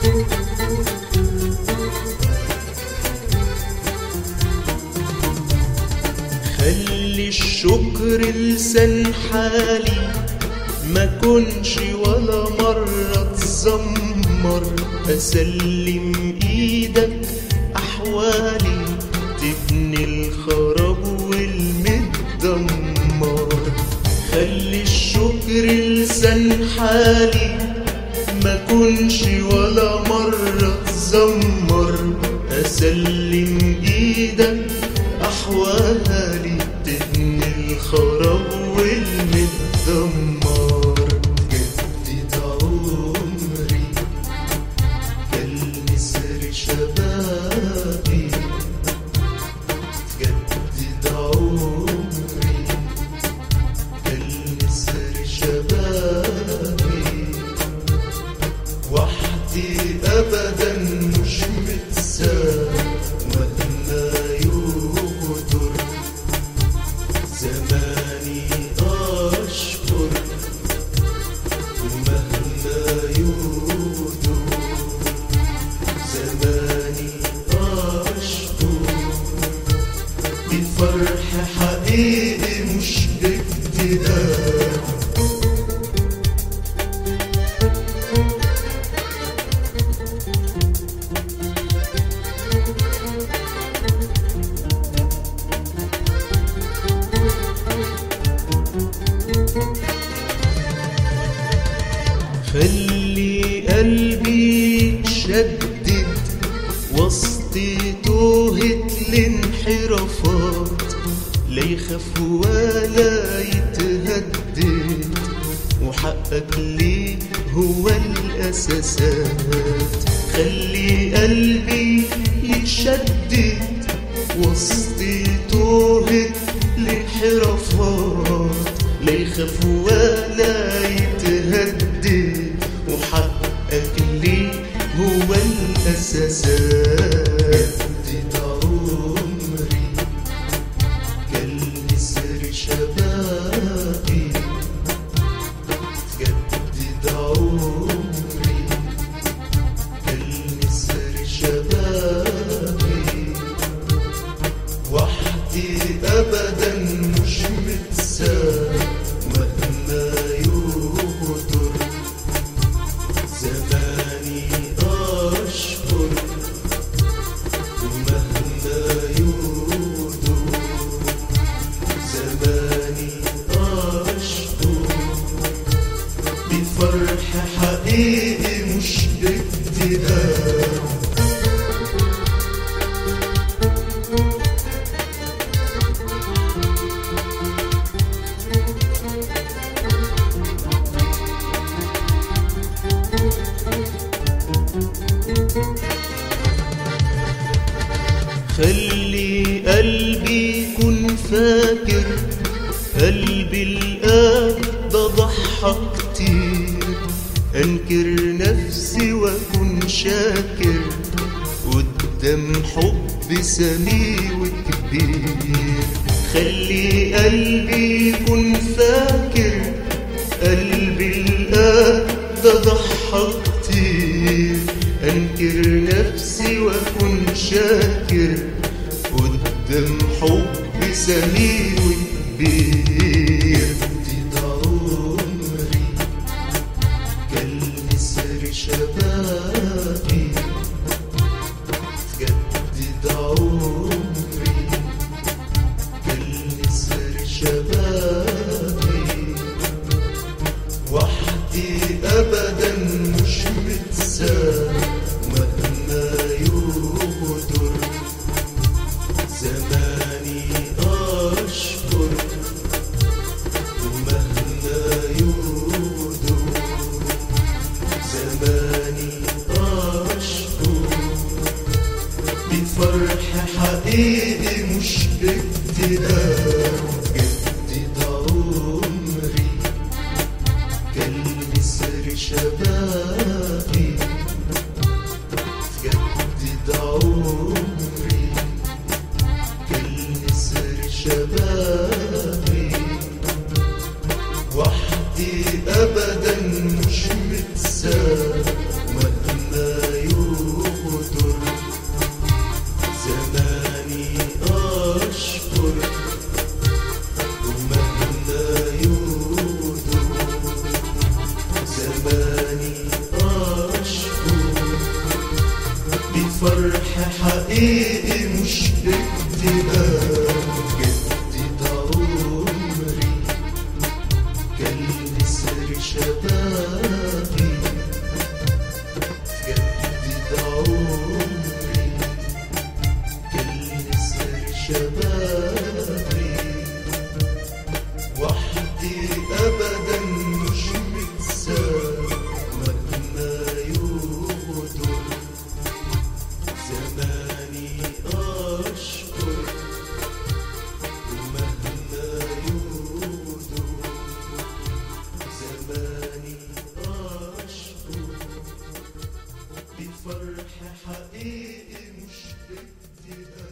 خلي الشكر لسان حالي، ما كنش ولا مرة تزمر، أسلم إيدك أحوالي تبني الخراب والمتدمر. خلي الشكر لسان حالي، ما كنش ولا مرة تزمر، أسلم إيدك أحوالي تبني الخراب والمتدمر. جدد عمري كالنسر شبابي، جدد عمري كالنسر شبابي، وحدي أبدا مش متساب مهما يغدر زماني أشكر، ومهما يغدر زماني أشكر، بفرح حقيقي مش باجتهاد. خلي قلبي يتشدد وسط توهة الانحرافات، لا يخاف ولا يتهدد، وحقك ليه هو الأساسات. خلي قلبي يتشدد وسط توهة الانحرافات، لا يخاف ولا يتهدد، وحقك ليه هو الأساسات. جدد عمري كالنسر شبابي، جدد عمري كالنسر شبابي، وحدي أبدا مش متساب مهما يغدر زماني أشكر، ومهما يغدر زماني أشكر، بفرح حقيقي مش باجتهاد. خلي قلبي يكون فاكر، قلبي الآن ده ضحى كتير، أنكر نفسي وأكون شاكر قدام حب سمي وكبير. خلي قلبي يكون فاكر، قلبي الآن ده ضحى كتير، أنكر نفسي وأكون شاكر قدام حب سمي وكبير. جدد عمري كالنسر شبابي، جدد عمري كالنسر شبابي، وحدي أبدا مش متساب مهما يغدر زماني أشكر، ومهما يغدر زماني أشكر، بفرح حقيقي مش باجتهاد. جدد عمري كالنسر شبابي، جدد عمري كالنسر شبابي، وحدي أبدا مش متساب مهما بفرح حقيقي مش باكتئاب. جدد عمري كالنسر شبابي، جدد عمري كالنسر شبابي. وحدي أبدا مش متساب مهما يغدر زماني أشكر. ومهما يغدر زماني أشكر. بفرح حقيقي مش باكتئاب.